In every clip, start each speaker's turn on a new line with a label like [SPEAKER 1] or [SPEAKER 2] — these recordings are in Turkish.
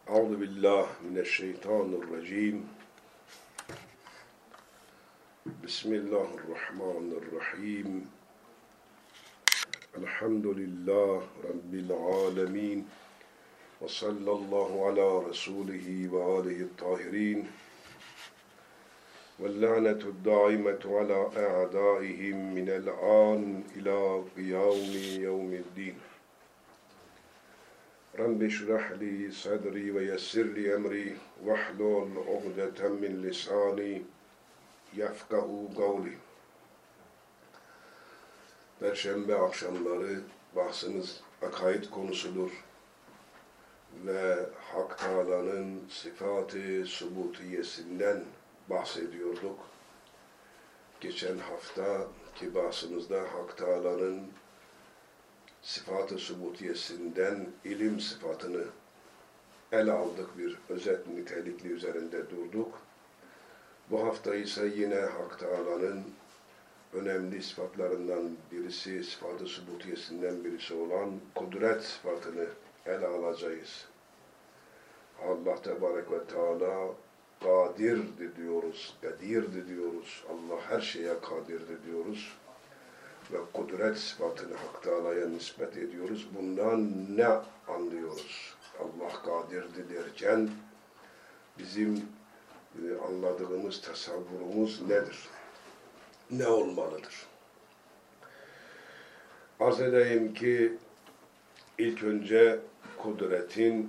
[SPEAKER 1] Euzu billah mineşşeytanirracim. Bismillahirrahmanirrahim. Elhamdülillah Rabbil alemin. Ve sallallahu ala Resulihi ve alihi tahirin. Ve la'netu daimetu ala a'daihim minel an ila kıyami yevmiddin. Rabbi şrah li sadri ve yessir li emri vahlul ugdeten min lisani yefkahu kavli. Perşembe akşamları bahsimiz akaid konusudur ve Hak Teâlâ'nın sıfat-ı subutiyesinden bahsediyorduk. Geçen haftaki bahsimizde Hak Teâlâ'nın sıfat-ı subutiyesinden ilim sıfatını ele aldık, bir özet nitelikli üzerinde durduk. Bu hafta ise yine Hak Teâlâ'nın önemli sıfatlarından birisi, sıfat-ı subutiyesinden birisi olan kudret sıfatını ele alacağız. Allah Tebarek ve Teala kadirdi diyoruz, kadirdi diyoruz. Allah her şeye kadirdi diyoruz. Ve kudret sıfatını Hak Teâlâ'ya nispet ediyoruz. Bundan ne anlıyoruz? Allah kadirdi derken bizim anladığımız, tasavvurumuz nedir? Ne olmalıdır? Arz edeyim ki ilk önce kudretin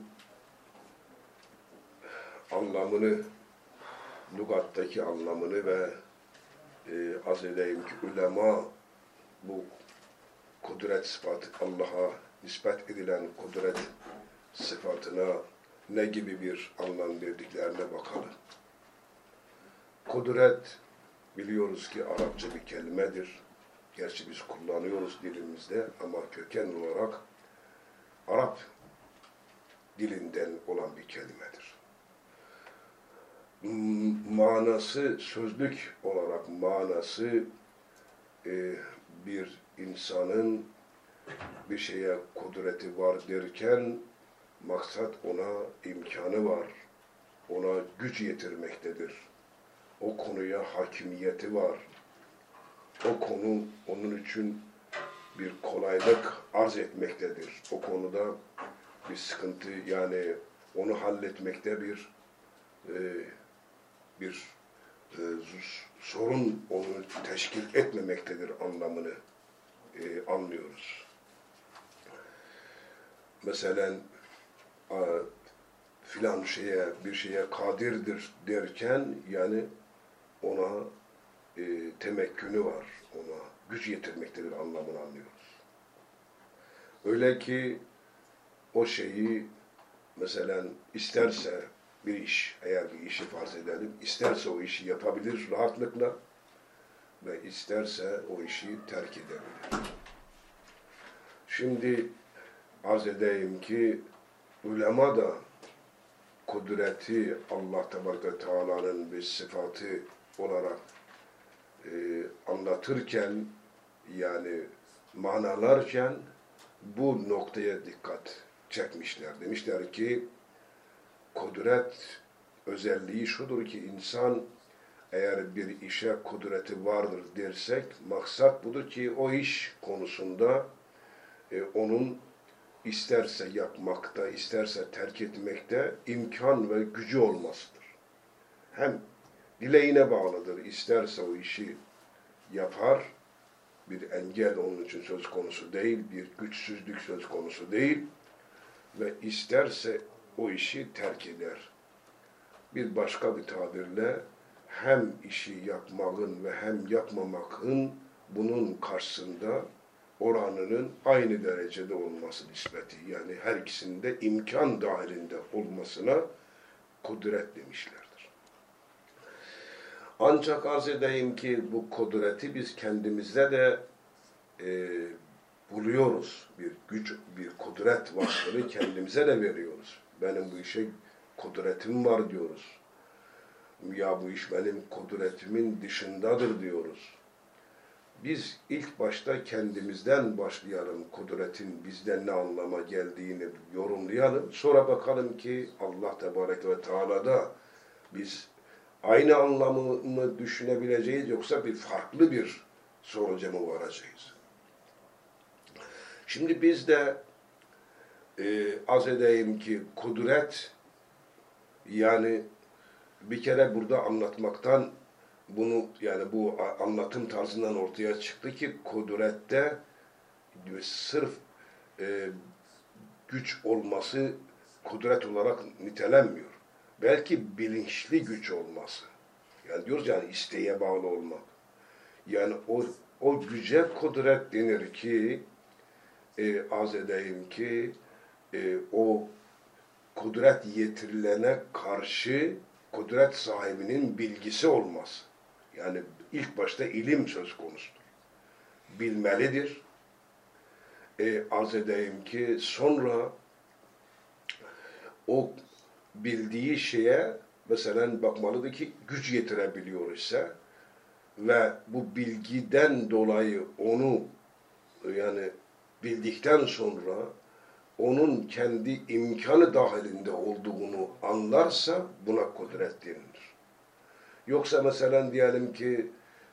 [SPEAKER 1] anlamını, lügattaki anlamını ve arz edeyim ki ulema bu kudret sıfatı, Allah'a nispet edilen kudret sıfatına ne gibi bir anlam verdiklerine bakalım. Kudret biliyoruz ki Arapça bir kelimedir. Gerçi biz kullanıyoruz dilimizde ama köken olarak Arap dilinden olan bir kelimedir. Manası, sözlük olarak manası bir insanın bir şeye kudreti var derken maksat ona imkanı var, ona güç yetirmektedir. O konuya hakimiyeti var. O konu onun için bir kolaylık arz etmektedir. O konuda bir sıkıntı, yani onu halletmekte bir sorun onu teşkil etmemektedir anlamını anlıyoruz. Mesela filan bir şeye kadirdir derken yani ona temekkünü var, ona güç yetirmektedir anlamını anlıyoruz. Öyle ki o şeyi mesela isterse bir iş, eğer bir işi farz edelim, isterse o işi yapabilir rahatlıkla ve isterse o işi terk edebilir. Şimdi arz edeyim ki ulema da kudreti Allah Teala'nın bir sıfatı olarak anlatırken, yani manalarken bu noktaya dikkat çekmişler. Demişler ki kudret özelliği şudur ki insan eğer bir işe kudreti vardır dersek maksat budur ki o iş konusunda onun isterse yapmakta, isterse terk etmekte imkan ve gücü olmasıdır. Hem dileğine bağlıdır. İsterse o işi yapar, bir engel onun için söz konusu değil, bir güçsüzlük söz konusu değil ve isterse o işi terk eder. Bir başka bir tabirle hem işi yapmanın ve hem yapmamakın bunun karşısında oranının aynı derecede olması nispeti. Yani her ikisinde imkan dahilinde olmasına kudret demişlerdir. Ancak arz edeyim ki bu kudreti biz kendimizde de buluyoruz. Bir güç, bir kudret vasfını kendimize de veriyoruz. Benim bu işe kudretim var diyoruz. Ya bu iş benim kudretimin dışındadır diyoruz. biz ilk başta kendimizden başlayalım, kudretin bizden ne anlama geldiğini yorumlayalım. Sonra bakalım ki Allah Tebareke ve Teala'da biz aynı anlamı mı düşünebileceğiz yoksa bir farklı bir sonuca mı varacağız? Şimdi biz de az edeyim ki kudret, yani bir kere burada anlatmaktan bunu, yani bu anlatım tarzından ortaya çıktı ki kudrette sırf güç olması kudret olarak nitelenmiyor. Belki bilinçli güç olması. Yani diyoruz yani isteğe bağlı olmak. Yani o güce kudret denir ki az edeyim ki o kudret yetirilene karşı kudret sahibinin bilgisi olmaz. Yani ilk başta ilim söz konusudur. Bilmelidir. Arz edeyim ki sonra o bildiği şeye mesela bakmalıdır ki güç yetirebiliyor ise ve bu bilgiden dolayı onu, yani bildikten sonra onun kendi imkanı dahilinde olduğunu anlarsa buna kudret denilir. Yoksa mesela diyelim ki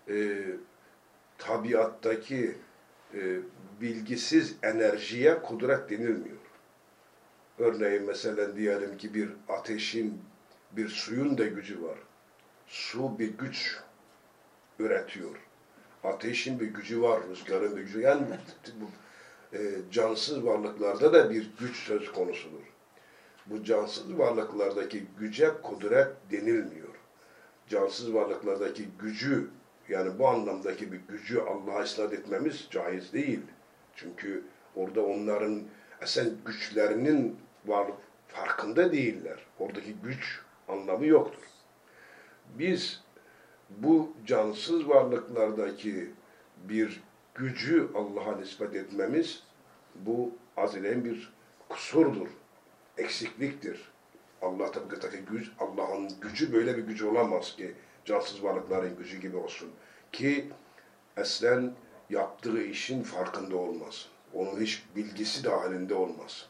[SPEAKER 1] tabiattaki bilgisiz enerjiye kudret denilmiyor. Örneğin mesela diyelim ki bir ateşin, bir suyun da gücü var. Su bir güç üretiyor. Ateşin bir gücü var, rüzgarın bir gücü. Yani bu cansız varlıklarda da bir güç söz konusudur. Bu cansız varlıklardaki güce kudret denilmiyor. Cansız varlıklardaki gücü, yani bu anlamdaki bir gücü Allah'a isnat etmemiz caiz değil. Çünkü orada onların esen güçlerinin farkında değiller. Oradaki güç anlamı yoktur. Biz bu cansız varlıklardaki bir gücü Allah'a nispet etmemiz, bu azilen bir kusurdur, eksikliktir. Allah'taki güç, Allah'ın gücü böyle bir gücü olamaz ki cansız varlıkların gücü gibi olsun. Ki aslen yaptığı işin farkında olmaz. Onun hiç bilgisi dahilinde olmaz.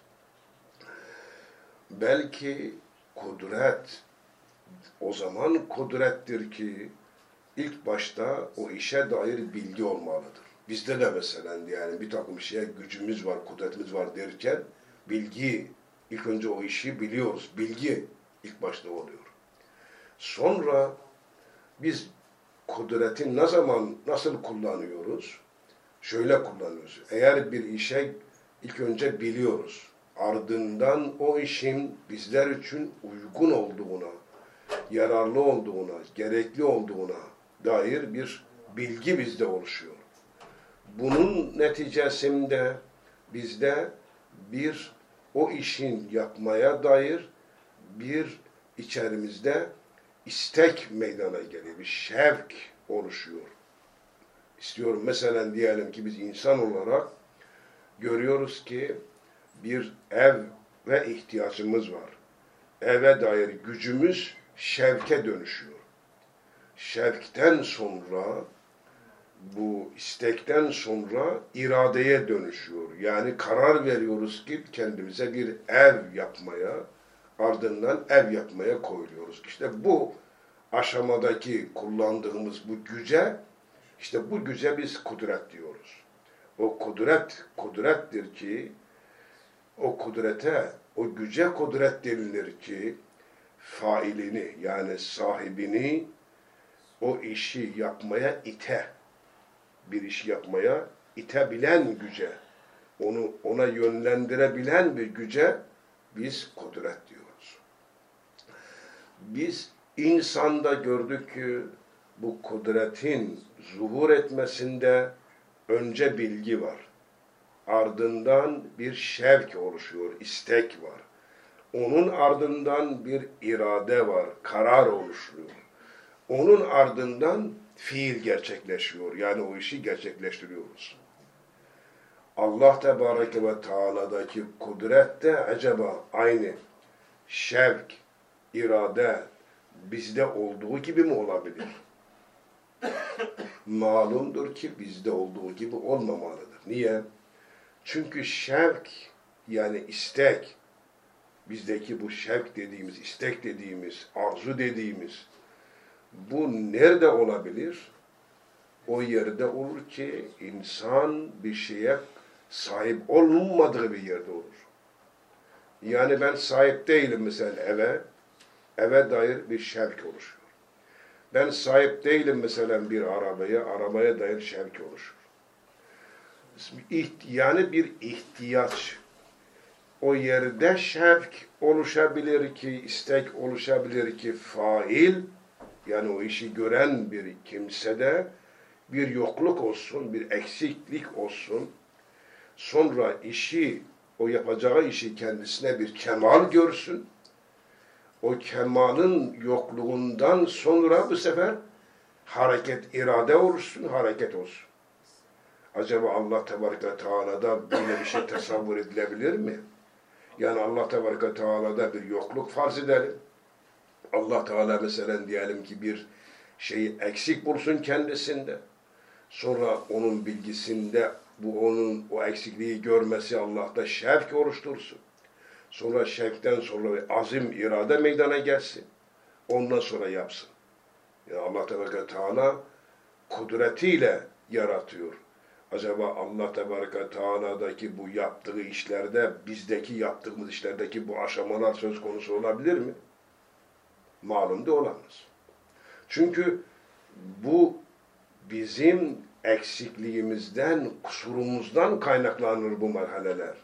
[SPEAKER 1] Belki kudret, o zaman kudrettir ki ilk başta o işe dair bilgi olmalıdır. Bizde de mesela yani bir takım şeye gücümüz var, kudretimiz var derken bilgi, ilk önce o işi biliyoruz. Bilgi ilk başta oluyor. Sonra biz kudreti ne zaman, nasıl kullanıyoruz? Şöyle kullanıyoruz. Eğer bir işe ilk önce biliyoruz. Ardından o işin bizler için uygun olduğuna, yararlı olduğuna, gerekli olduğuna dair bir bilgi bizde oluşuyor. Bunun neticesinde bizde bir o işin yapmaya dair bir içerimizde istek meydana geliyor, bir şevk oluşuyor. İstiyorum mesela diyelim ki biz insan olarak görüyoruz ki bir eve ihtiyacımız var. Eve dair gücümüz şevke dönüşüyor. Şevkten sonra, bu istekten sonra iradeye dönüşüyor. Yani karar veriyoruz ki kendimize bir ev yapmaya, ardından ev yapmaya koyuluyoruz. İşte bu aşamadaki kullandığımız bu güce, işte bu güce biz kudret diyoruz. O kudret, kudrettir ki, o kudrete, o güce kudret denilir ki, failini yani sahibini o işi yapmaya bir işi yapmaya itebilen güce, ona yönlendirebilen bir güce biz kudret diyoruz. Biz insanda gördük ki bu kudretin zuhur etmesinde önce bilgi var. Ardından bir şevk oluşuyor, istek var. Onun ardından bir irade var, karar oluşuyor. Onun ardından fiil gerçekleşiyor. Yani o işi gerçekleştiriyoruz. Allah Tebareke ve Teala'daki kudret de acaba aynı şevk, irade bizde olduğu gibi mi olabilir? malumdur ki bizde olduğu gibi olmamalıdır. Niye? Çünkü şevk yani istek, bizdeki bu şevk dediğimiz, istek dediğimiz, arzu dediğimiz bu nerede olabilir? O yerde olur ki insan bir şeye sahip olmadığı bir yerde olur. Yani ben sahip değilim mesela eve dair bir şevk oluşuyor. Ben sahip değilim mesela bir arabaya dair şevk oluşur. Yani bir ihtiyaç. O yerde şevk oluşabilir ki, istek oluşabilir ki fail, yani o işi gören bir kimsede bir yokluk olsun, bir eksiklik olsun. Sonra o yapacağı işi kendisine bir kemal görsün. O kemalın yokluğundan sonra bu sefer irade olursun, hareket olsun. Acaba Allah Tebareke ve Teala'da böyle bir şey tasavvur edilebilir mi? Yani Allah Tebareke ve Teala'da bir yokluk farz edelim. Allah Teala mesela diyelim ki bir şeyi eksik bulsun kendisinde. Sonra onun bilgisinde onun o eksikliği görmesi Allah'ta şevk oluştursun. Sonra şevkten sonra bir azim, irade meydana gelsin. Ondan sonra yapsın. Yani Allah Tebareke Teala kudretiyle yaratıyor. Acaba Allah Tebareke Teala'daki bu yaptığı işlerde, bizdeki yaptığımız işlerdeki bu aşamalar söz konusu olabilir mi? Malum da olamaz. Çünkü bu bizim eksikliğimizden, kusurumuzdan kaynaklanır bu merhaleler.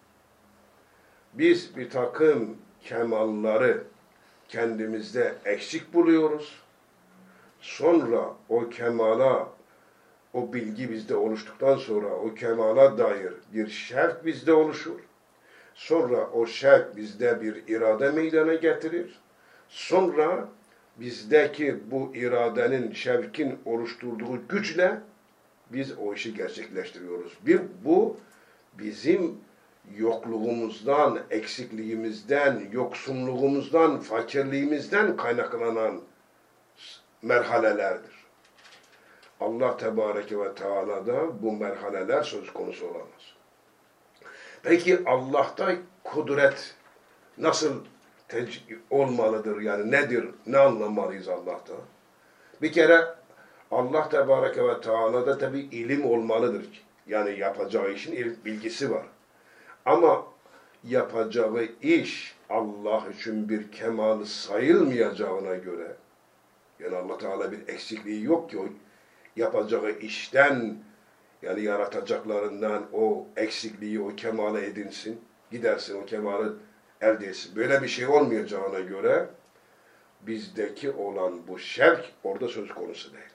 [SPEAKER 1] Biz bir takım kemalları kendimizde eksik buluyoruz. Sonra o kemala, o bilgi bizde oluştuktan sonra o kemala dair bir şevk bizde oluşur. Sonra o şevk bizde bir irade meydana getirir. Sonra bizdeki bu iradenin, şevkin oluşturduğu güçle biz o işi gerçekleştiriyoruz. Bu bizim yokluğumuzdan, eksikliğimizden, yoksunluğumuzdan, fakirliğimizden kaynaklanan merhalelerdir. Allah Tebareke ve Teala'da bu merhaleler söz konusu olamaz. Peki Allah'ta kudret nasıl olmalıdır? Yani nedir? Ne anlamalıyız Allah'ta? Bir kere Allah Tebareke ve Teala'da tabi ilim olmalıdır. Yani yapacağı işin bilgisi var. Ama yapacağı iş Allah için bir kemalı sayılmayacağına göre, yani Allah Teala bir eksikliği yok ki o yapacağı işten, yani yaratacaklarından o eksikliği, o kemalı edinsin, gidersin o kemalı elde etsin. Böyle bir şey olmayacağına göre bizdeki olan bu şevk orada söz konusu değil.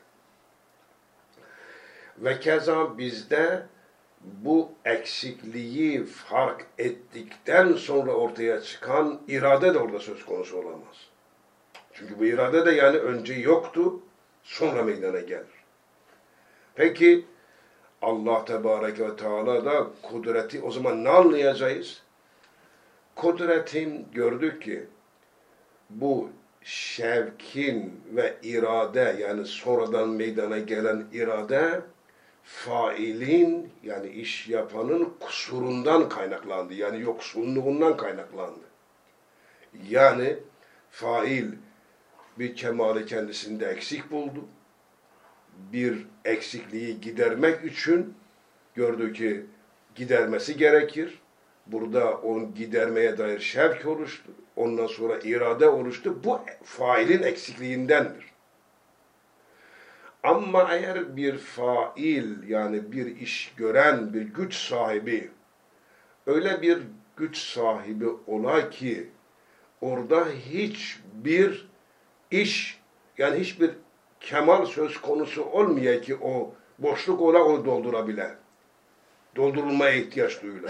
[SPEAKER 1] Ve keza bizde bu eksikliği fark ettikten sonra ortaya çıkan irade de orada söz konusu olamaz. Çünkü bu irade de yani önce yoktu, sonra meydana gelir. Peki Allah Tebareke ve Teala'da kudreti o zaman ne anlayacağız? Kudretin gördük ki bu şevkin ve irade yani sonradan meydana gelen irade failin yani iş yapanın kusurundan kaynaklandı. Yani yoksunluğundan kaynaklandı. Yani fail bir kemali kendisinde eksik buldu. Bir eksikliği gidermek için gördü ki gidermesi gerekir. Burada onu gidermeye dair şevk oluştu. Ondan sonra irade oluştu. Bu failin eksikliğindendir. Ama eğer bir fail yani bir iş gören bir güç sahibi öyle bir güç sahibi ola ki orada hiçbir iş yani hiçbir kemal söz konusu olmuyor ki o boşluk ola onu doldurabilir. Doldurulmaya ihtiyaç duyulur.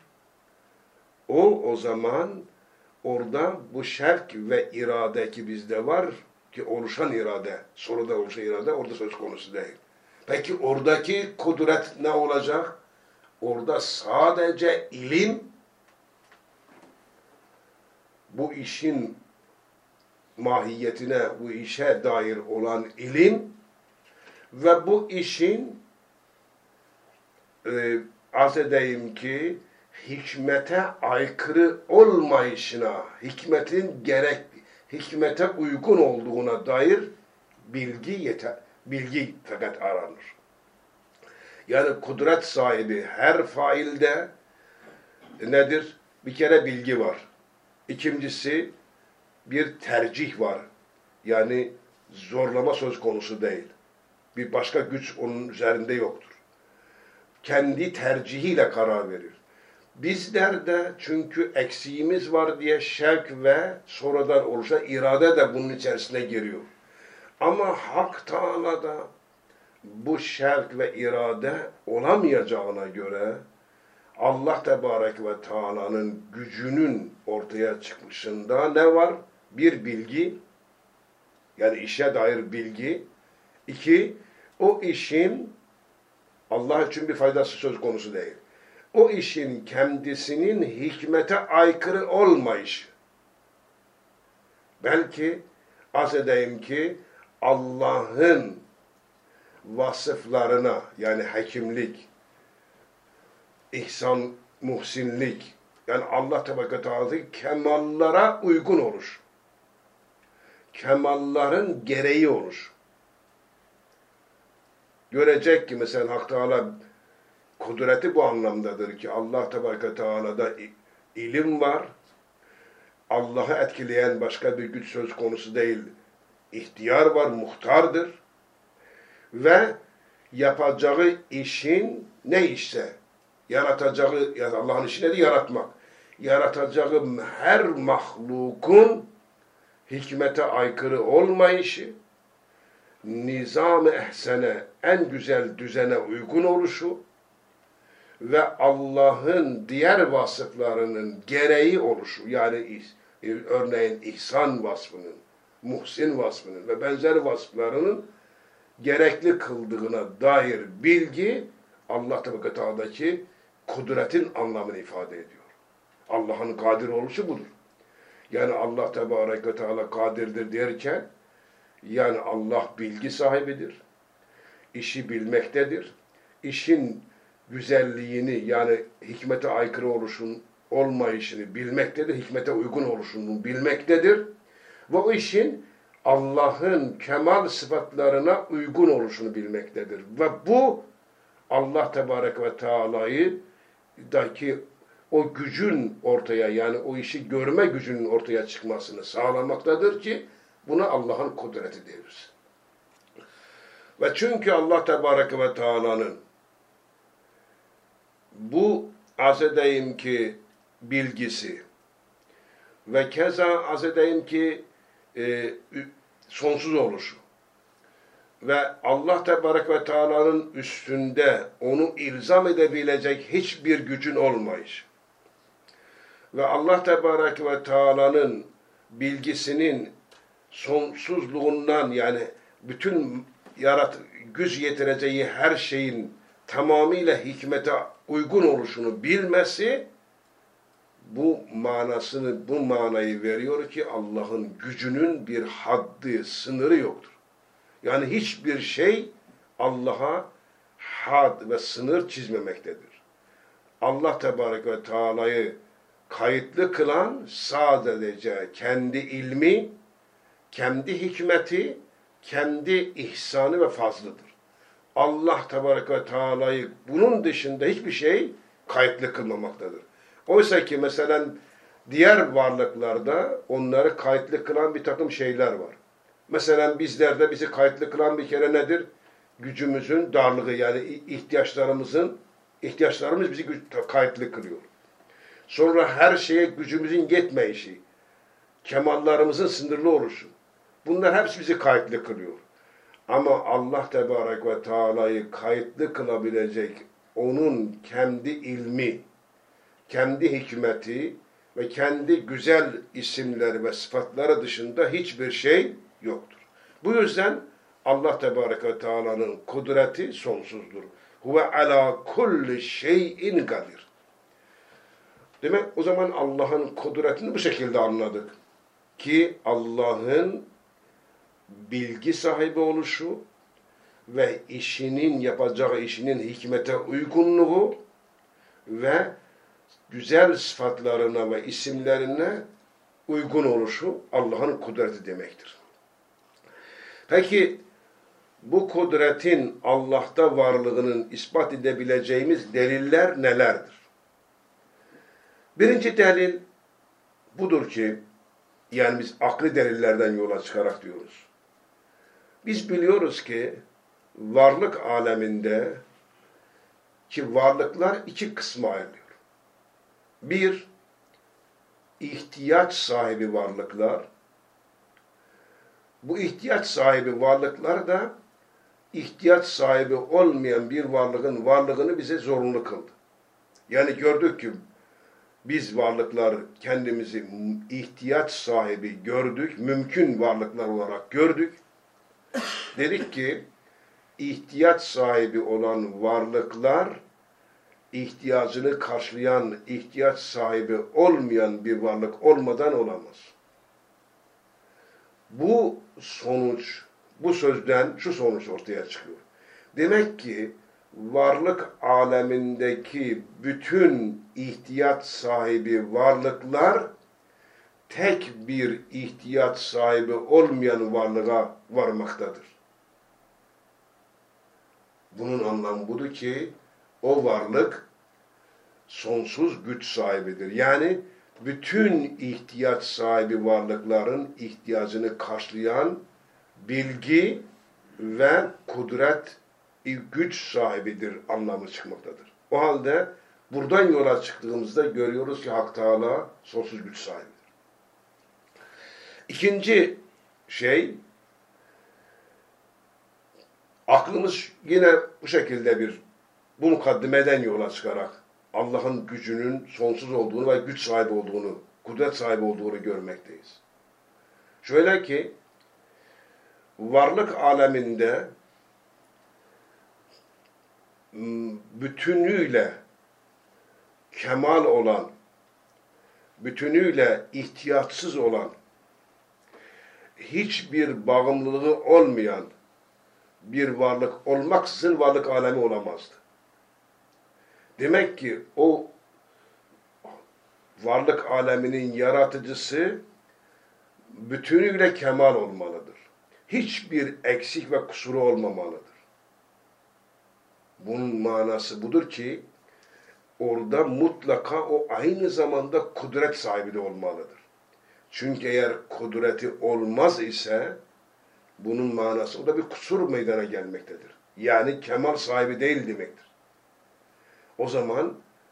[SPEAKER 1] O zaman orada bu şevk ve irade ki bizde var ki oluşan irade, soruda oluşan irade orada söz konusu değil. Peki oradaki kudret ne olacak? Orada sadece ilim, bu işin mahiyetine, bu işe dair olan ilim Ve bu işin arz edeyim ki hikmete aykırı olmayışına, hikmete uygun olduğuna dair bilgi fakat aranır. Yani kudret sahibi her failde nedir? Bir kere bilgi var. İkincisi bir tercih var. Yani zorlama söz konusu değil. Bir başka güç onun üzerinde yoktur. Kendi tercihiyle karar verir. Bizlerde çünkü eksiğimiz var diye şevk ve sonradan oluşan irade de bunun içerisine giriyor. Ama Hak Teâlâ'da bu şevk ve irade olamayacağına göre Allah Tebarek ve Teala'nın gücünün ortaya çıkmışında ne var? Bir bilgi, yani işe dair bilgi. İki, o işin Allah için bir faydası söz konusu değil. O işin kendisinin hikmete aykırı olmayışı. Belki arz edeyim ki Allah'ın vasıflarına, yani hekimlik, ihsan, muhsinlik, yani Allah Tebarek Teala'nın kemallara uygun oluş. Kemalların gereği oluş. Görecek ki mesela Hak Teala kudreti bu anlamdadır ki Allah Tebarek Teala'da ilim var. Allah'ı etkileyen başka bir güç söz konusu değil. İhtiyar var, muhtardır. Ve yapacağı işin ne işse, yaratacağı, yani Allah'ın işi nedir? Yaratmak. Yaratacağı her mahlukun hikmete aykırı olmayışı, nizam-ı ehsene, en güzel düzene uygun oluşu ve Allah'ın diğer vasıflarının gereği oluşu, yani örneğin ihsan vasfının, muhsin vasfının ve benzeri vasıflarının gerekli kıldığına dair bilgi Allah Teala'daki kudretin anlamını ifade ediyor. Allah'ın kadir oluşu budur. Yani Allah Tebarek ve Teala kadirdir derken yani Allah bilgi sahibidir. İşi bilmektedir. İşin güzelliğini yani hikmete aykırı olmayışını bilmektedir. Hikmete uygun oluşunu bilmektedir. Ve o işin Allah'ın kemal sıfatlarına uygun oluşunu bilmektedir. Ve bu Allah Tebarek ve Teala'daki o gücün ortaya, yani o işi görme gücünün ortaya çıkmasını sağlamaktadır ki buna Allah'ın kudreti deriz. Ve çünkü Allah Tebarek ve Teala'nın bu arz edeyim ki bilgisi ve keza arz edeyim ki sonsuz oluşu ve Allah Tebarek ve Teala'nın üstünde onu ilzam edebilecek hiçbir gücün olmayışı ve Allah Tebarek ve Teala'nın bilgisinin sonsuzluğundan, yani bütün güç yetireceği her şeyin tamamıyla hikmete uygun oluşunu bilmesi bu manayı veriyor ki Allah'ın gücünün bir haddi, sınırı yoktur. Yani hiçbir şey Allah'a had ve sınır çizmemektedir. Allah Tebarek ve Teala'yı kayıtlı kılan sadece kendi ilmi, kendi hikmeti, kendi ihsanı ve fazlıdır. Allah Tebarek ve Teala'yı bunun dışında hiçbir şey kayıtlı kılmamaktadır. Oysa ki mesela diğer varlıklarda onları kayıtlı kılan bir takım şeyler var. Mesela bizlerde bizi kayıtlı kılan bir kere nedir? Gücümüzün darlığı, yani ihtiyaçlarımız bizi kayıtlı kılıyor. Sonra her şeye gücümüzün yetmeyişi, kemallarımızın sınırlı oluşu. Bunlar hepsi bizi kayıtlı kılıyor. Ama Allah Tebarek ve Teala'yı kayıtlı kılabilecek onun kendi ilmi, kendi hikmeti ve kendi güzel isimleri ve sıfatları dışında hiçbir şey yoktur. Bu yüzden Allah Tebarek ve Teala'nın kudreti sonsuzdur. Huve ala kulli şeyin kadir. Demek o zaman Allah'ın kudretini bu şekilde anladık. Ki Allah'ın bilgi sahibi oluşu ve yapacağı işinin hikmete uygunluğu ve güzel sıfatlarına ve isimlerine uygun oluşu Allah'ın kudreti demektir. Peki bu kudretin Allah'ta varlığının ispat edebileceğimiz deliller nelerdir? Birinci delil budur ki, yani biz akli delillerden yola çıkarak diyoruz. Biz biliyoruz ki varlık aleminde ki varlıklar iki kısma ayrılıyor. Bir, ihtiyaç sahibi varlıklar. Bu ihtiyaç sahibi varlıklar da ihtiyaç sahibi olmayan bir varlığın varlığını bize zorunlu kıldı. Yani gördük ki biz varlıklar kendimizi ihtiyaç sahibi gördük, mümkün varlıklar olarak gördük. Dedik ki ihtiyaç sahibi olan varlıklar ihtiyacını karşılayan, ihtiyaç sahibi olmayan bir varlık olmadan olamaz. Bu sözden şu sonuç ortaya çıkıyor. Demek ki varlık alemindeki bütün ihtiyaç sahibi varlıklar tek bir ihtiyaç sahibi olmayan varlığa varmaktadır. Bunun anlamı budur ki o varlık sonsuz güç sahibidir. Yani bütün ihtiyaç sahibi varlıkların ihtiyacını karşılayan bilgi ve kudret, güç sahibidir anlamı çıkmaktadır. O halde buradan yola çıktığımızda görüyoruz ki Hak Teâlâ sonsuz güç sahibidir. İkinci şey, aklımız yine bu şekilde bu mukaddimeden yola çıkarak Allah'ın gücünün sonsuz olduğunu ve güç sahibi olduğunu, kudret sahibi olduğunu görmekteyiz. Şöyle ki, varlık aleminde bütünüyle kemal olan, bütünüyle ihtiyaçsız olan, hiçbir bağımlılığı olmayan bir varlık olmaksızın varlık alemi olamazdı. Demek ki o varlık aleminin yaratıcısı bütünüyle kemal olmalıdır. Hiçbir eksik ve kusuru olmamalıdır. Bunun manası budur ki orada mutlaka o aynı zamanda kudret sahibi de olmalıdır. Çünkü eğer kudreti olmaz ise bunun manası o da bir kusur meydana gelmektedir. Yani kemal sahibi değil demektir. O zaman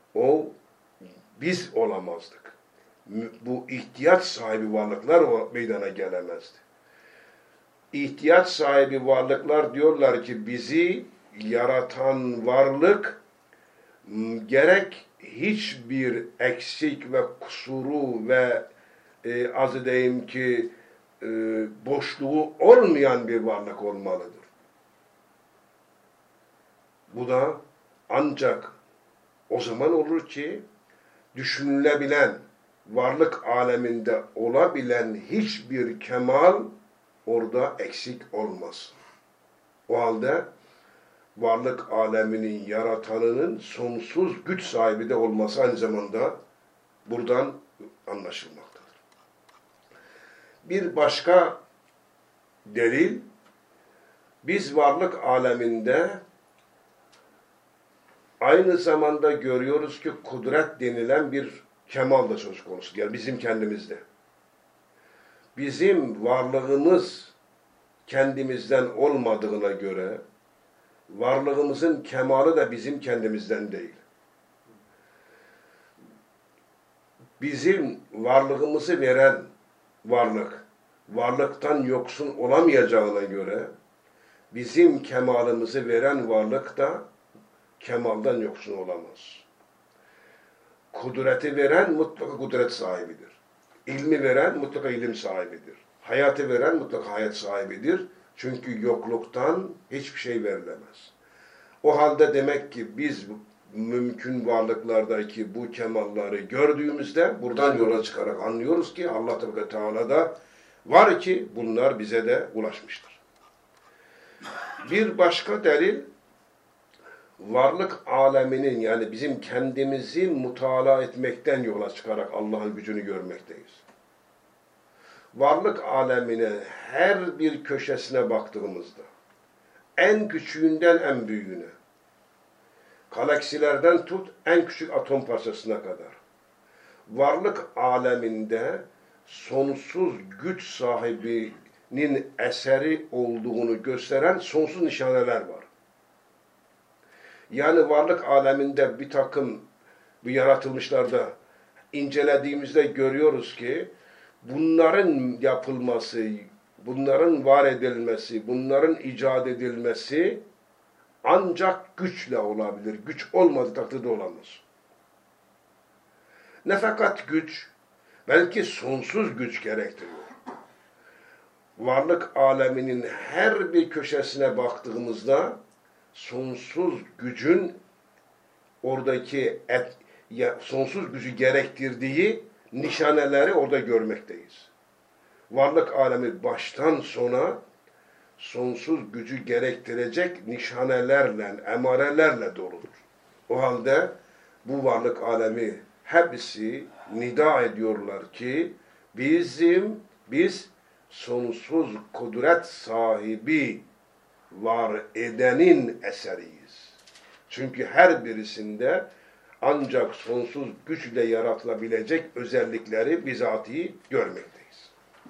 [SPEAKER 1] biz olamazdık. Bu ihtiyaç sahibi varlıklar meydana gelemezdi. İhtiyaç sahibi varlıklar diyorlar ki bizi yaratan varlık gerek hiçbir eksik ve kusuru ve az diyeyim ki boşluğu olmayan bir varlık olmalıdır. Bu da ancak o zaman olur ki düşünülebilen, varlık aleminde olabilen hiçbir kemal orada eksik olmaz. O halde varlık aleminin yaratanının sonsuz güç sahibi de olması aynı zamanda buradan anlaşılmaktadır. Bir başka delil, biz varlık aleminde aynı zamanda görüyoruz ki kudret denilen bir kemal da söz konusu. Yani bizim kendimizde. Bizim varlığımız kendimizden olmadığına göre varlığımızın kemalı da bizim kendimizden değil. Bizim varlığımızı veren varlık, varlıktan yoksun olamayacağına göre bizim kemalımızı veren varlık da kemaldan yoksun olamaz. Kudreti veren mutlaka kudret sahibidir. İlmi veren mutlaka ilim sahibidir. Hayatı veren mutlaka hayat sahibidir. Çünkü yokluktan hiçbir şey verilemez. O halde demek ki biz mümkün varlıklardaki bu kemalları gördüğümüzde buradan yola çıkarak anlıyoruz ki Allah Teala'da var ki bunlar bize de ulaşmıştır. Bir başka delil, varlık aleminin, yani bizim kendimizi mutala etmekten yola çıkarak Allah'ın gücünü görmekteyiz. Varlık alemine her bir köşesine baktığımızda, en küçüğünden en büyüğüne, galaksilerden tut en küçük atom parçasına kadar, varlık aleminde sonsuz güç sahibinin eseri olduğunu gösteren sonsuz nişaneler var. Yani varlık aleminde bir takım bu yaratılmışlarda incelediğimizde görüyoruz ki bunların yapılması, bunların var edilmesi, bunların icat edilmesi ancak güçle olabilir. Güç olmadığı takdirde olamaz. Ne fakat güç, belki sonsuz güç gerektiriyor. Varlık aleminin her bir köşesine baktığımızda sonsuz gücün oradaki sonsuz gücü gerektirdiği nişaneleri orada görmekteyiz. Varlık alemi baştan sona sonsuz gücü gerektirecek nişanelerle, emarelerle doludur. O halde bu varlık alemi hepsi nida ediyorlar ki biz sonsuz kudret sahibi var edenin eseriyiz. Çünkü her birisinde ancak sonsuz güçle yaratılabilecek özellikleri bizatihi görmekteyiz.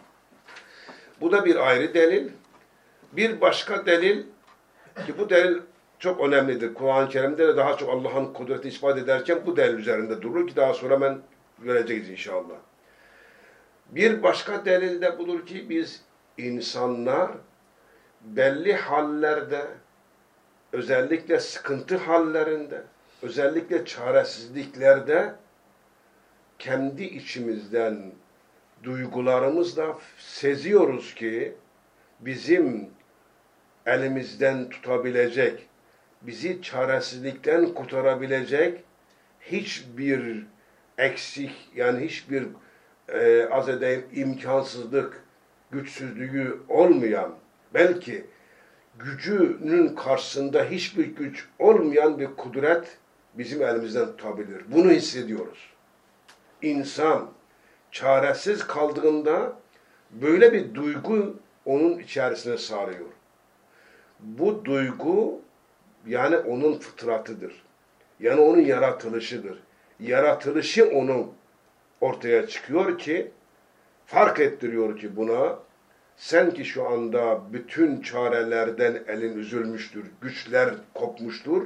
[SPEAKER 1] Bu da bir ayrı delil. Bir başka delil ki bu delil çok önemlidir. Kur'an-ı Kerim'de de daha çok Allah'ın kudreti ispat ederken bu delil üzerinde durur ki daha sonra ben göreceğiz inşallah. Bir başka delil de budur ki biz insanlar belli hallerde, özellikle sıkıntı hallerinde, özellikle çaresizliklerde kendi içimizden, duygularımızla seziyoruz ki bizim elimizden tutabilecek, bizi çaresizlikten kurtarabilecek hiçbir eksik, yani hiçbir az edeyim imkansızlık, güçsüzlüğü olmayan, belki gücünün karşısında hiçbir güç olmayan bir kudret bizim elimizden tutabilir. Bunu hissediyoruz. İnsan çaresiz kaldığında böyle bir duygu onun içerisine sarıyor. Bu duygu yani onun fıtratıdır. Yani onun yaratılışıdır. Yaratılışı onun ortaya çıkıyor ki, fark ettiriyor ki buna, sen ki şu anda bütün çarelerden elin üzülmüştür, güçler kopmuştur,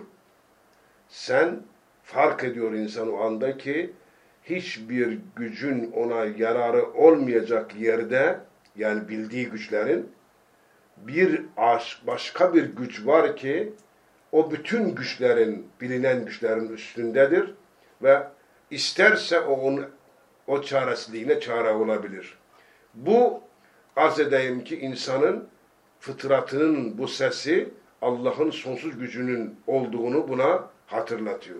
[SPEAKER 1] sen fark ediyor insan o anda ki, hiçbir gücün ona yararı olmayacak yerde, yani bildiği güçlerin, başka bir güç var ki, o bütün güçlerin, bilinen güçlerin üstündedir ve isterse o çaresizliğine çare olabilir. Bu arz edeyim ki insanın fıtratının bu sesi Allah'ın sonsuz gücünün olduğunu buna hatırlatıyor.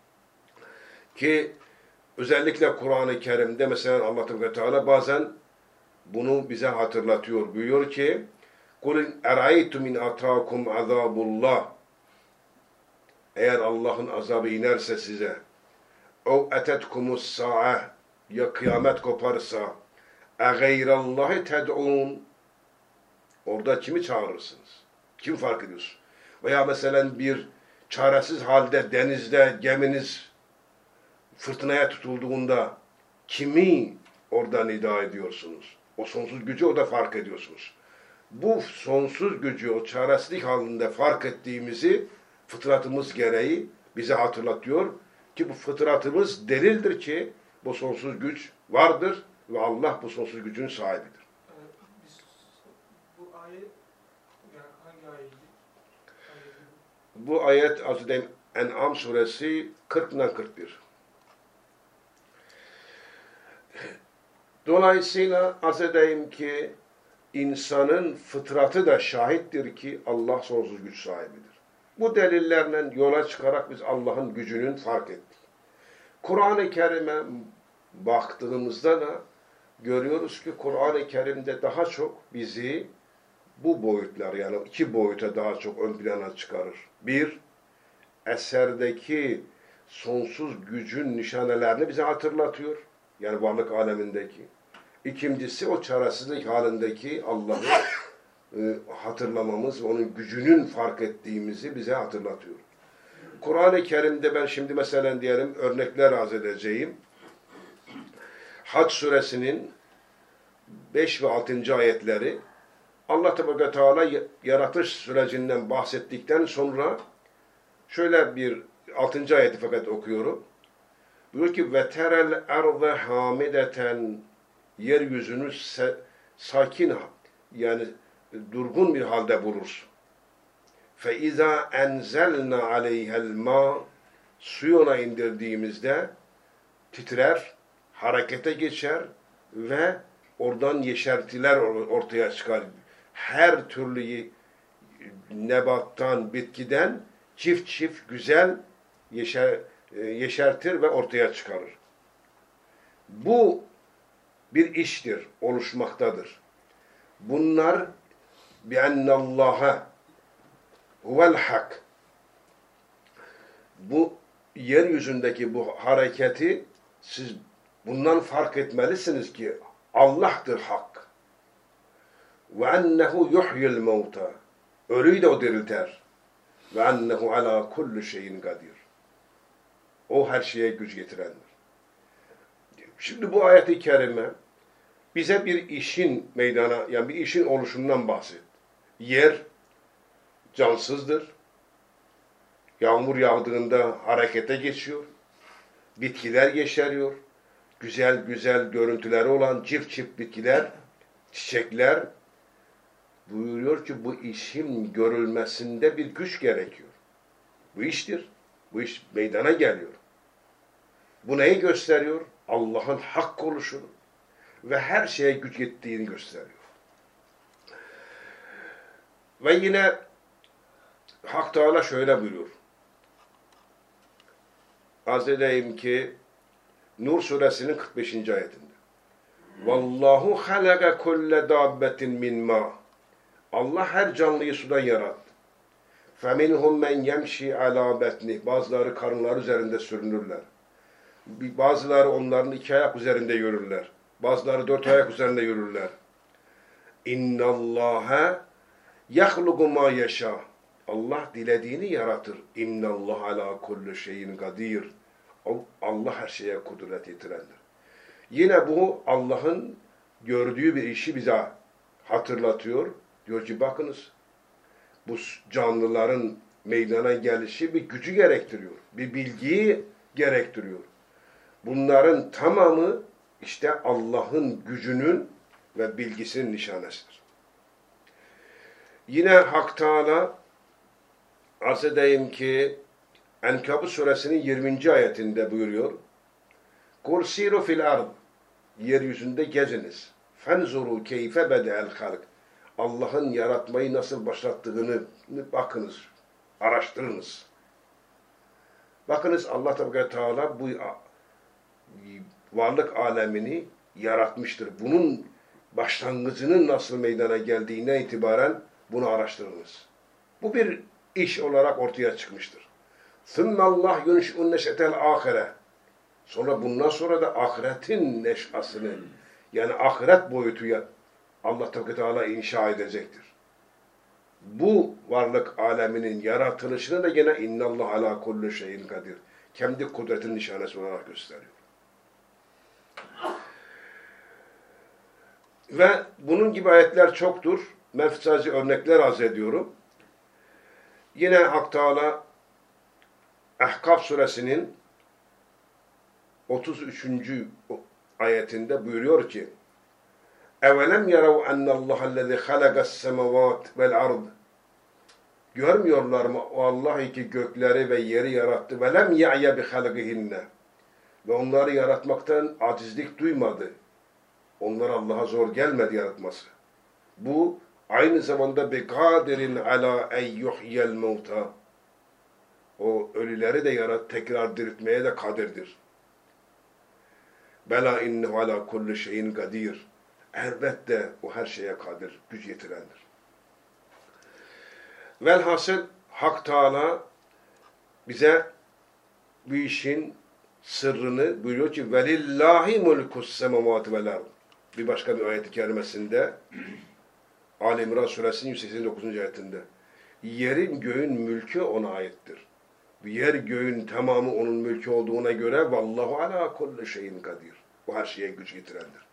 [SPEAKER 1] Ki özellikle Kur'an-ı Kerim'de mesela Allah Teala bazen bunu bize hatırlatıyor. Buyuruyor ki قُلْ اَرَأَيْتُ مِنْ اَتَاكُمْ عَذَابُ اللّٰهِ Eğer Allah'ın azabı inerse size اَوْ اَتَتْكُمُ السَّاعَةِ Ya kıyamet koparsa اَغَيْرَ اللّٰهِ تَدْعُونَ Orada kimi çağırırsınız? Kim fark ediyorsun? Veya mesela bir çaresiz halde denizde geminiz fırtınaya tutulduğunda kimi orada nida ediyorsunuz? O sonsuz gücü orada fark ediyorsunuz. Bu sonsuz gücü o çaresizlik halinde fark ettiğimizi fıtratımız gereği bize hatırlatıyor ki bu fıtratımız delildir ki bu sonsuz güç vardır ve Allah bu sonsuz gücün sahibidir.
[SPEAKER 2] Bu ayet yani hangi ayet?
[SPEAKER 1] Bu ayet Aziz'den En'am suresi 40 ile 41. Dolayısıyla arz edeyim ki insanın fıtratı da şahittir ki Allah sonsuz güç sahibidir. Bu delillerle yola çıkarak biz Allah'ın gücünün fark ettik. Kur'an-ı Kerim'e baktığımızda da görüyoruz ki Kur'an-ı Kerim'de daha çok bizi bu boyutlar yani iki boyuta daha çok ön plana çıkarır. Bir, eserdeki sonsuz gücün nişanelerini bize hatırlatıyor. Yani varlık alemindeki. İkincisi o çaresizlik halindeki Allah'ı hatırlamamız, onun gücünün fark ettiğimizi bize hatırlatıyor. Kur'an-ı Kerim'de ben şimdi mesela diyelim örnekler arz edeceğim. Hac suresinin 5 ve 6. ayetleri Allah Teala yaratış sürecinden bahsettikten sonra şöyle bir 6. ayeti fakat okuyorum. Diyor ki ve terel ardı hamideten yeryüzünü sakin yani durgun bir halde bulursun. Fe iza enzelna aleyhel ma suyuna indirdiğimizde titrer, harekete geçer ve oradan yeşertiler ortaya çıkar. Her türlü nebattan, bitkiden çift çift güzel yeşertir ve ortaya çıkarır. Bu bir iştir, oluşmaktadır. Bunlar bi'ennallâhe huvel hak. Bu yeryüzündeki bu hareketi siz bundan fark etmelisiniz ki Allah'tır hak. Ve ennehu yuhyil mevta. Ölüyü de o dirilter. Ve ennehu ala kulli şeyin kadir. O her şeye güç getirendir. Şimdi bu ayet-i kerime bize bir işin meydana, yani bir işin oluşundan bahset. Yer cansızdır. Yağmur yağdığında harekete geçiyor. Bitkiler yeşeriyor. Güzel güzel görüntüleri olan çift çift bitkiler, çiçekler buyuruyor ki bu işin görülmesinde bir güç gerekiyor. Bu iştir. Bu iş meydana geliyor. Bu neyi gösteriyor? Allah'ın hak oluşunu ve her şeye güç yettiğini gösteriyor. Ve yine Hak Teala şöyle buyuruyor. Arz edeyim ki Nur suresinin 45. ayetinde. Vallahu halaka kulle dabbetin min ma. Allah her canlıyı sudan yarattı. Feminhum men yemşi ala betnih. Bazıları karınları üzerinde sürünürler. Bazıları onların 2 ayak üzerinde yürürler. Bazıları 4 ayak üzerinde yürürler. İnnallâhe yahlugu ma yeşâ. Allah dilediğini yaratır. İnnallâhe alâ kulli şeyin kadir. Allah her şeye kudret yetirendir. Yine bu Allah'ın gördüğü bir işi bize hatırlatıyor. Diyor ki bakınız bu canlıların meydana gelişi bir gücü gerektiriyor. Bir bilgiyi gerektiriyor. Bunların tamamı işte Allah'ın gücünün ve bilgisinin nişanesidir. Yine Hak Teala arz edeyim ki Enkabut suresinin 20. ayetinde buyuruyor. Kul siru fil ard. Yeryüzünde geziniz. Fenzuru keyfe bede'el halk. Allah'ın yaratmayı nasıl başlattığını bakınız, araştırınız. Bakınız Allah Teala bu varlık alemini yaratmıştır. Bunun başlangıcının nasıl meydana geldiğine itibaren bunu araştırınız. Bu bir iş olarak ortaya çıkmıştır. ثُمَّ اللّٰهِ يُنْشِئُ النَّشْأَةَ الْآخِرَةِ. Sonra bundan sonra da ahiretin neşasını, yani ahiret boyutu Allah Teala inşa edecektir. Bu varlık aleminin yaratılışını da gene innallah ala kulli şeyin kadir. Kendi kudretin nişanesi olarak gösteriyor. Ve bunun gibi ayetler çoktur. Ben sadece örnekler arz ediyorum. Yine Hak Teala Ahkaf suresinin 33. ayetinde buyuruyor ki اَوَلَمْ يَرَوْا اَنَّ اللّٰهَ الَّذِي خَلَقَ السَّمَوَاتِ وَالْاَرْضِ. Görmüyorlar mı o Allah ki gökleri ve yeri yarattı. وَلَمْ يَعْيَ بِخَلْقِهِنَّ. Ve onları yaratmaktan acizlik duymadı. Onlar Allah'a zor gelmedi yaratması. Bu aynı zamanda بِقَادِرٍ عَلَى اَنْ يُحْيَ الْمَوْتَى. O ölüleri de tekrar diriltmeye de kadirdir. Bela innehu ala kulli şeyin kadir. Elbette o her şeye kadir, güç yetirendir. Velhasıl Hak Teala bize bu işin sırrını buyuruyor ki velillahi mulkus semavati vel ard. Bir başka bir ayet-i kerimesinde Ali İmran suresinin 189. ayetinde yerin göğün mülkü ona aittir. Yer göğün tamamı onun mülkü olduğuna göre vallahu ala kulli şeyin kadir. Bu her şeye güç getirendir.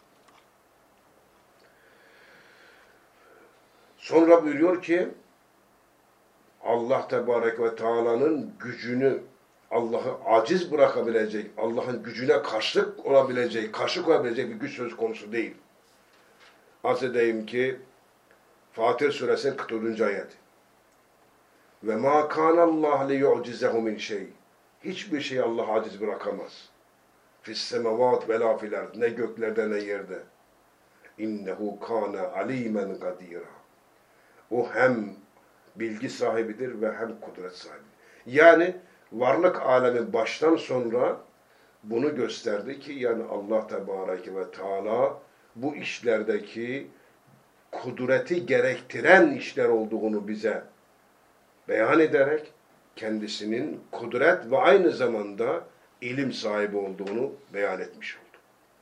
[SPEAKER 1] Sonra buyuruyor ki Allah Tebarek ve Teala'nın gücünü Allah'ı aciz bırakabilecek, Allah'ın gücüne karşı koyabilecek bir güç söz konusu değil. Arz edeyim ki Fatır Suresinin 44. ayet. Ve ma kana Allah li yu'cizehu min şey. Hiçbir şey Allah aciz bırakamaz. Fis semavat ve la fil ard. Ne göklerde ne yerde. İnnehu kana alimen kadira. O hem bilgi sahibidir ve hem kudret sahibidir. Yani varlık alemi baştan sonra bunu gösterdi ki yani Allah Tebareke ve Teala bu işlerdeki kudreti gerektiren işler olduğunu bize beyan ederek kendisinin kudret ve aynı zamanda ilim sahibi olduğunu beyan etmiş oldu.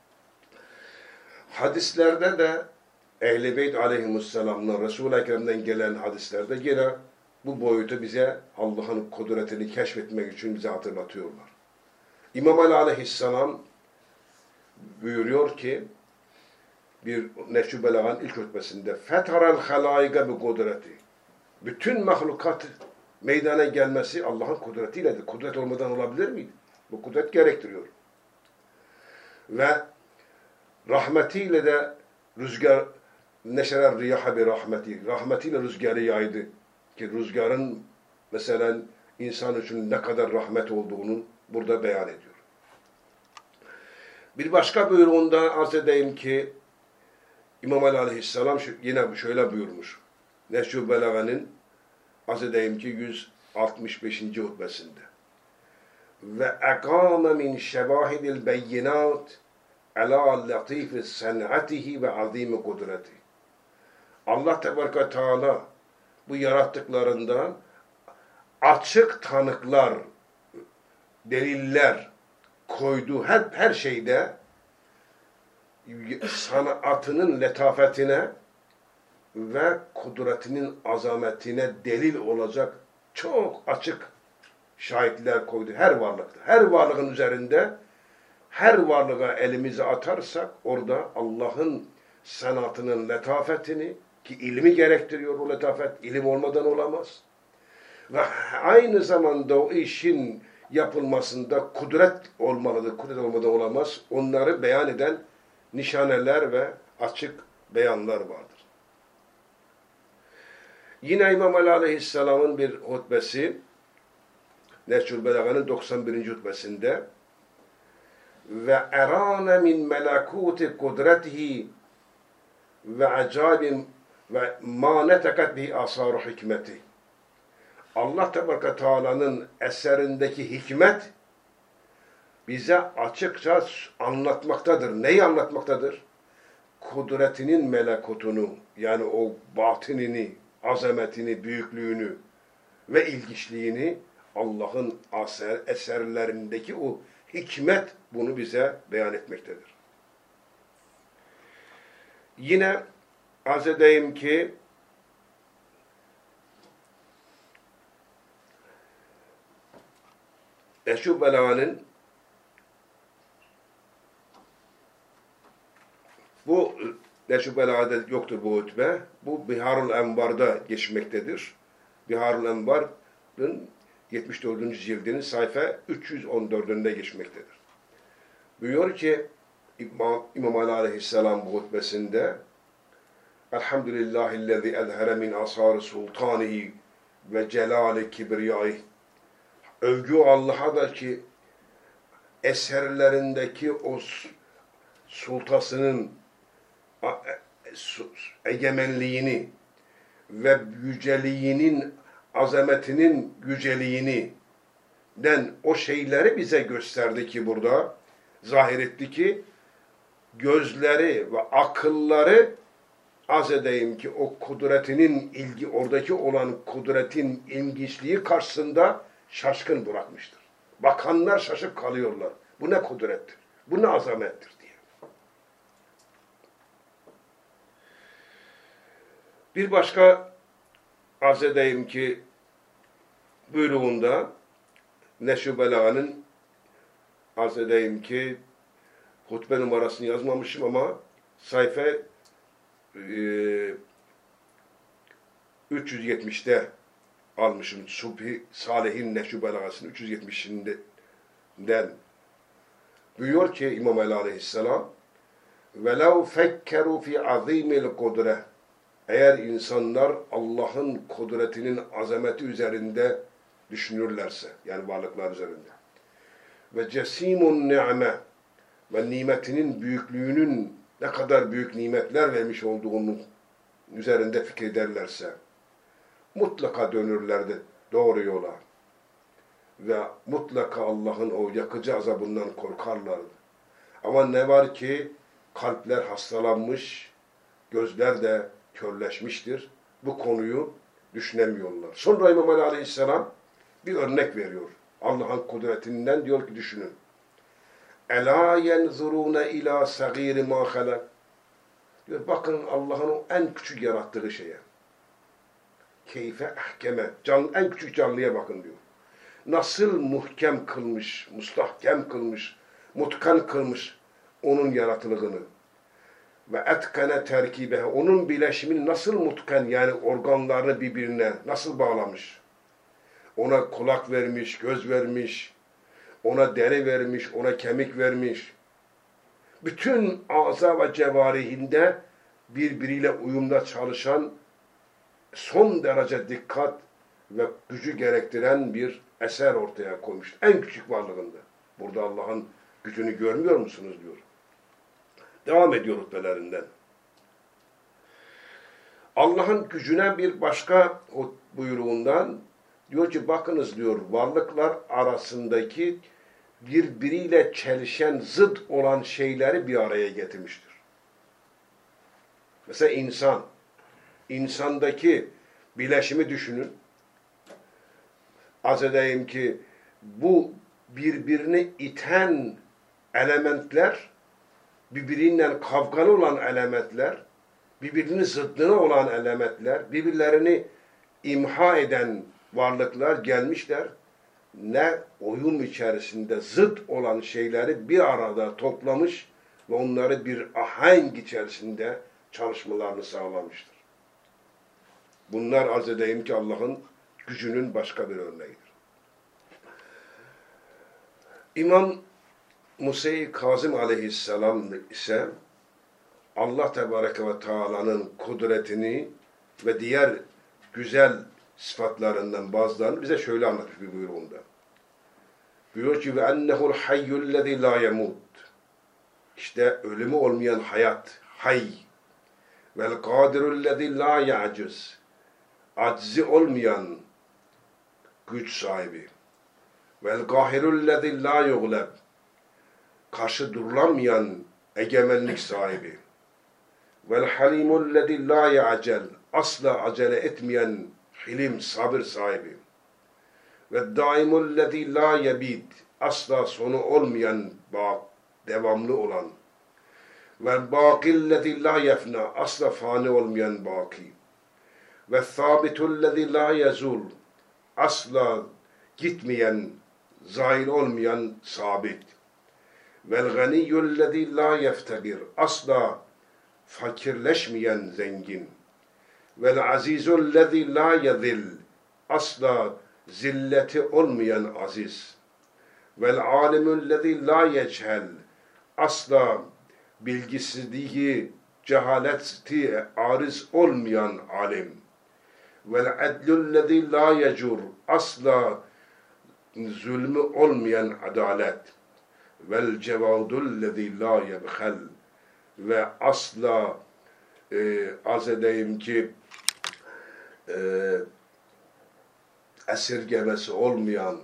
[SPEAKER 1] Hadislerde de Ehl-i Beyt aleyhisselam'la Resul-i Ekrem'den gelen hadislerde yine bu boyutu bize Allah'ın kudretini keşfetmek için bize hatırlatıyorlar. İmam Ali aleyhisselam buyuruyor ki bir Neşü Belaga'nın ilk hutbesinde فَتَرَ الْخَلَائِقَ بِقُدْرَتِ bütün mahlukat meydana gelmesi Allah'ın kudretiyledir. Kudret olmadan olabilir miydi? Bu kudret gerektiriyor. Ve rahmetiyle de rüzgar neşeler riyaha bir rahmeti. Rahmetiyle rüzgarı yaydı. Ki rüzgarın mesela insan için ne kadar rahmet olduğunu burada beyan ediyor. Bir başka buyruğunda arz edeyim ki İmam Ali Aleyhisselam yine şöyle buyurmuş. Neşü Belaga'nın arz edeyim ki 165. hutbesinde. Ve ekâme min şevâhidil beyinat alâ latif'i sen'atihi ve azîmi kudreti. Allah Tebareke ve Teala bu yarattıklarından açık tanıklar, deliller koyduğu her şeyde sanatının letafetine ve kudretinin azametine delil olacak çok açık şahitler koydu her varlıkta. Her varlığın üzerinde her varlığa elimizi atarsak orada Allah'ın sanatının letafetini ki ilmi gerektiriyor o letafet, ilim olmadan olamaz. Ve aynı zamanda o işin yapılmasında kudret olmalıdır, kudret olmadan olamaz. Onları beyan eden nişaneler ve açık beyanlar vardır. Yine İmam Ali Aleyhisselam'ın bir hutbesi, Neşül Belaga'nın 91. hutbesinde ve erâne min melâkûti kudretihi ve acâbin ve mâ netekat bihi asâru hikmeti. Allah Tebareke Teala'nın eserindeki hikmet bize açıkça anlatmaktadır. Neyi anlatmaktadır? Kudretinin melekutunu, yani o batinini, azametini, büyüklüğünü ve ilginçliğini Allah'ın eserlerindeki o hikmet bunu bize beyan etmektedir. Yine arz edeyim ki Neşü Belaga'nın bu Neşü Belaga'da yoktur bu hutbe. Bu Biharul Envar'da geçmektedir. Biharul Envar'ın 74. cildinin sayfa 314'ünde geçmektedir. Buyuruyor ki İmam Ali Aleyhisselam bu hutbesinde Elhamdülillahillezî ezhere min asâr sultanihi ve celâli kibriyâih. Övgü Allah'a ki eserlerindeki o sultasının egemenliğini ve yüceliğinin, azametinin yüceliğini o şeyleri bize gösterdi ki burada zahir etti ki gözleri ve akılları az edeyim ki o kudretinin oradaki olan kudretin ilginçliği karşısında şaşkın bırakmıştır. Bakanlar şaşıp kalıyorlar. Bu ne kudrettir? Bu ne azamettir diye. Bir başka arz edeyim ki buyruğunda Neşr-i Belaga'nın arz edeyim ki hutbe numarasını yazmamışım ama sayfa 370'te almışım. Subhi Salih'in Neşr-i Belaga'sını 370'inden buyuruyor ki İmam Ali Aleyhisselam وَلَوْ فَكَّرُوا فِي عَظِيمِ الْقُدْرَةِ Eğer insanlar Allah'ın kudretinin azameti üzerinde düşünürlerse, yani varlıklar üzerinde ve cesimun ni'me ve nimetinin büyüklüğünün ne kadar büyük nimetler vermiş olduğunu üzerinde fikrederlerse mutlaka dönürlerdi doğru yola ve mutlaka Allah'ın o yakıcı azabından korkarlardı. Ama ne var ki kalpler hastalanmış, gözler de körleşmiştir. Bu konuyu düşünemiyorlar. Sonra İmam Ali Aleyhisselam bir örnek veriyor. Allah'ın kudretinden diyor ki düşünün. Ela yenzurune ila sagiri ma halak. Diyor bakın Allah'ın o en küçük yarattığı şeye. Keyfe ahkeme. En küçük canlıya bakın diyor. Nasıl muhkem kılmış, mustahkem kılmış, mutkan kılmış onun yaratılığını. Ve etkene terkibe. Onun bileşimini nasıl mutkan, yani organlarını birbirine nasıl bağlamış. Ona kulak vermiş, göz vermiş, ona deri vermiş, ona kemik vermiş. Bütün aza ve cevarihinde birbiriyle uyumda çalışan, son derece dikkat ve gücü gerektiren bir eser ortaya koymuş. En küçük varlığında. Burada Allah'ın gücünü görmüyor musunuz diyor. Devam ediyor hutbelerinden. Allah'ın gücüne bir başka buyruğundan diyor ki bakınız diyor varlıklar arasındaki birbiriyle çelişen zıt olan şeyleri bir araya getirmiştir. Mesela insan. İnsandaki bileşimi düşünün. Az edeyim ki bu birbirini iten elementler, birbirinden kavgalı olan elementler, birbirinin zıddına olan elementler, birbirlerini imha eden varlıklar gelmişler. Ne uyum içerisinde zıt olan şeyleri bir arada toplamış ve onları bir ahenk içerisinde çalışmalarını sağlamıştır. Bunlar arz edeyim ki Allah'ın gücünün başka bir örneğidir. İmam Musa-i Kazım aleyhisselam ise Allah Tebareke ve Teala'nın kudretini ve diğer güzel sıfatlarından bazılarını bize şöyle anlatmış bir buyruğunda. Buyuruyor ki وَاَنَّهُ الْحَيُّ الَّذِي لَا يَمُوتُ İşte ölümü olmayan hayat, hay. وَالْقَادِرُ الَّذِي لَا يَعْجِزُ Aczi olmayan güç sahibi. وَالْقَاهِرُ الَّذِي لَا يُغْلَبُ Karşı durulamayan egemenlik sahibi. وَالْحَلِيمُ الَّذِي لَا يَعْجَلُ Asla acele etmeyen hilim, sabır sahibi. وَالدَّائِمُ الَّذِي لَا يَبِيدُ Asla sonu olmayan, devamlı olan. وَالْبَاقِ الَّذِي لَا يَفْنَى Asla fani olmayan baki. وَالثَّابِتُ الَّذِي لَا يَزُولُ Asla gitmeyen, zail olmayan sabit. وَالْغَنِيُّ الَّذِي لَا يَفْتَقِرُ Asla fakirleşmeyen zengin. وَالْعَزِيزُ الَّذِي لَا يَذِلُّ Asla zilleti olmayan aziz. وَالْعَالِمُ الَّذِي لَا يَجْهَلُ Asla bilgisizliği, cehaleti arız olmayan alim. وَالْعَدْلُ الَّذِي لَا يَجُرُ Asla zulmü olmayan adalet. وَالْجَوَادُ الَّذِي لَا يَبْخَلُ Ve asla az edeyim ki esirgemesi olmayan,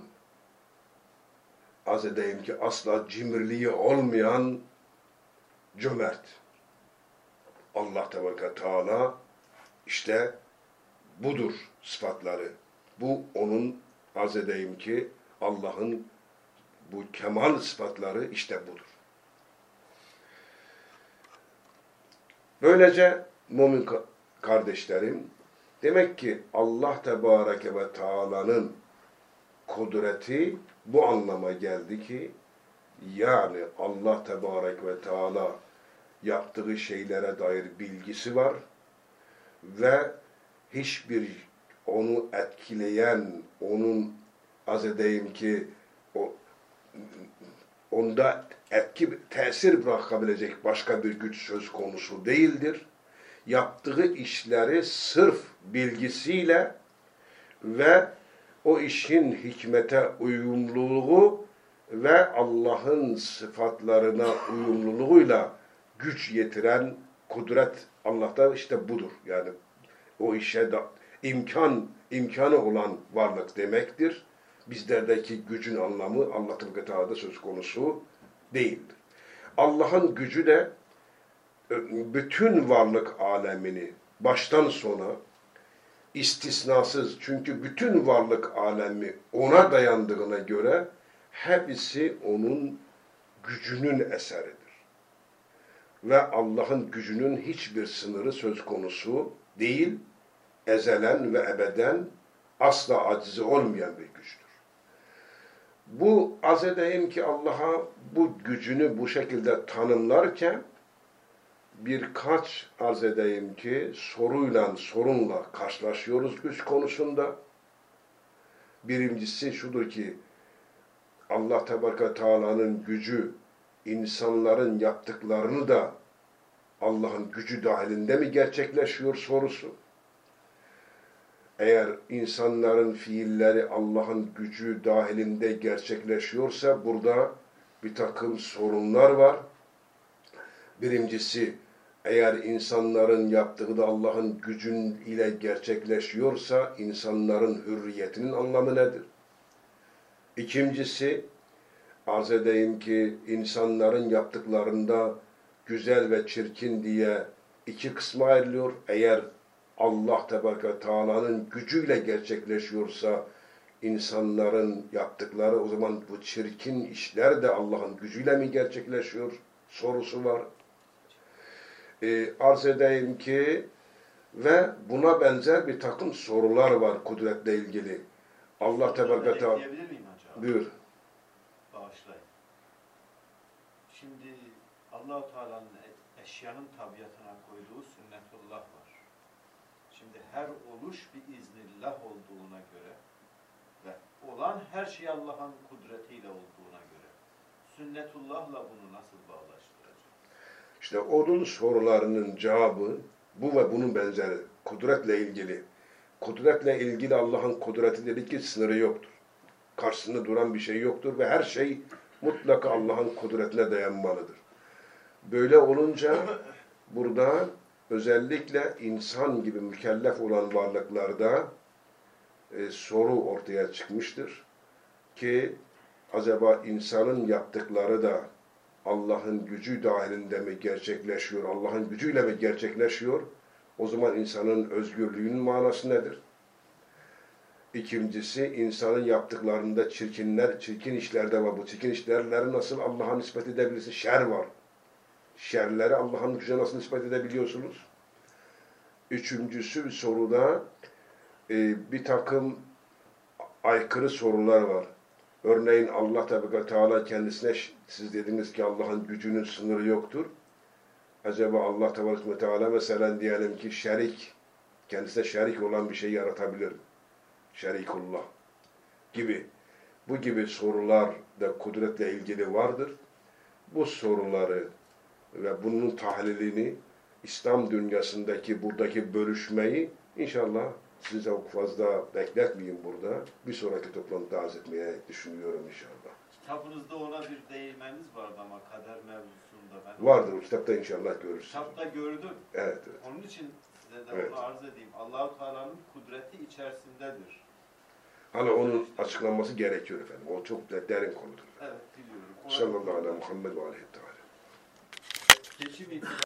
[SPEAKER 1] az edeyim ki asla cimriliği olmayan cömert. Allah Teala işte budur sıfatları. Bu onun arz edeyim ki Allah'ın bu kemal sıfatları işte budur. Böylece mümin kardeşlerim, demek ki Allah Tebareke ve Teala'nın kudreti bu anlama geldi ki, yani Allah Tebareke ve Teala yaptığı şeylere dair bilgisi var ve hiçbir onu etkileyen, onun az edeyim ki onda tesir bırakabilecek başka bir güç söz konusu değildir. Yaptığı işleri sırf bilgisiyle ve o işin hikmete uyumluluğu ve Allah'ın sıfatlarına uyumluluğuyla güç yetiren kudret Allah'ta işte budur. Yani o işe da imkanı olan varlık demektir. Bizlerdeki gücün anlamı Allah Teala'da söz konusu değildir. Allah'ın gücü de bütün varlık alemini baştan sona istisnasız, çünkü bütün varlık alemi ona dayandığına göre hepsi onun gücünün eseridir. Ve Allah'ın gücünün hiçbir sınırı söz konusu değil, ezelen ve ebeden asla acizi olmayan bir güçtür. Bu az edeyim ki Allah'a bu gücünü bu şekilde tanımlarken birkaç arz edeyim ki sorunla karşılaşıyoruz güç konusunda. Birincisi şudur ki Allah Tebareke Teala'nın gücü insanların yaptıklarını da Allah'ın gücü dahilinde mi gerçekleşiyor sorusu. Eğer insanların fiilleri Allah'ın gücü dahilinde gerçekleşiyorsa burada bir takım sorunlar var. Birincisi, eğer insanların yaptığı da Allah'ın gücün ile gerçekleşiyorsa insanların hürriyetinin anlamı nedir? İkincisi, arz edeyim ki insanların yaptıklarında güzel ve çirkin diye iki kısma ayrılıyor. Eğer Allah Tebareke Teala'nın gücüyle gerçekleşiyorsa insanların yaptıkları, o zaman bu çirkin işler de Allah'ın gücüyle mi gerçekleşiyor sorusu var. Arz edeyim ki ve buna benzer bir takım sorular var kudretle ilgili. Allah Tebareke Teala...
[SPEAKER 3] Diyebilir miyim acaba?
[SPEAKER 1] Buyur.
[SPEAKER 3] Bağışlayın. Şimdi Allah-u Teala'nın eşyanın tabiatına koyduğu sünnetullah var. Şimdi her oluş bir iznillah olduğuna göre ve olan her şey Allah'ın kudretiyle olduğuna göre sünnetullahla bunu nasıl bağlaştıracak?
[SPEAKER 1] İşte onun sorularının cevabı bu ve bunun benzeri kudretle ilgili. Kudretle ilgili Allah'ın kudreti dedik ki sınırı yoktur. Karşısında duran bir şey yoktur ve her şey mutlaka Allah'ın kudretine dayanmalıdır. Böyle olunca burada özellikle insan gibi mükellef olan varlıklarda soru ortaya çıkmıştır. Ki acaba insanın yaptıkları da Allah'ın gücü dahilinde mi gerçekleşiyor, Allah'ın gücüyle mi gerçekleşiyor? O zaman insanın özgürlüğünün manası nedir? İkincisi, insanın yaptıklarında çirkin işlerde var. Bu çirkin işlerleri nasıl Allah'a nispet edebilirsin? Şer var. Şerleri Allah'ın gücüne nasıl nispet edebiliyorsunuz? Üçüncüsü bir soruda bir takım aykırı sorular var. Örneğin Allah Teala kendisine, siz dediniz ki Allah'ın gücünün sınırı yoktur. Acaba Allah Teala mesela diyelim ki kendisine şerik olan bir şey yaratabilir. Şerikullah gibi. Bu gibi sorular da kudretle ilgili vardır. Bu soruları ve bunun tahlilini İslam dünyasındaki buradaki bölüşmeyi inşallah size çok fazla bekletmeyeyim burada. Bir sonraki toplantıda arz etmeye düşünüyorum inşallah.
[SPEAKER 3] Kitabınızda ona bir değinmeniz vardı ama kader mevzusunda.
[SPEAKER 1] Vardır o kitapta inşallah görürsünüz.
[SPEAKER 3] Kitapta gördüm.
[SPEAKER 1] Evet, evet.
[SPEAKER 3] Onun için size de
[SPEAKER 1] Evet.
[SPEAKER 3] onu arz edeyim. Allah-u Teala'nın kudreti içerisindedir.
[SPEAKER 1] Hani onun açıklanması gerekiyor efendim. O çok derin konudur.
[SPEAKER 3] Evet, biliyorum.
[SPEAKER 1] Sallallahu aleyhi ve Muhammed ve aleyhi ve teala.
[SPEAKER 3] Seçim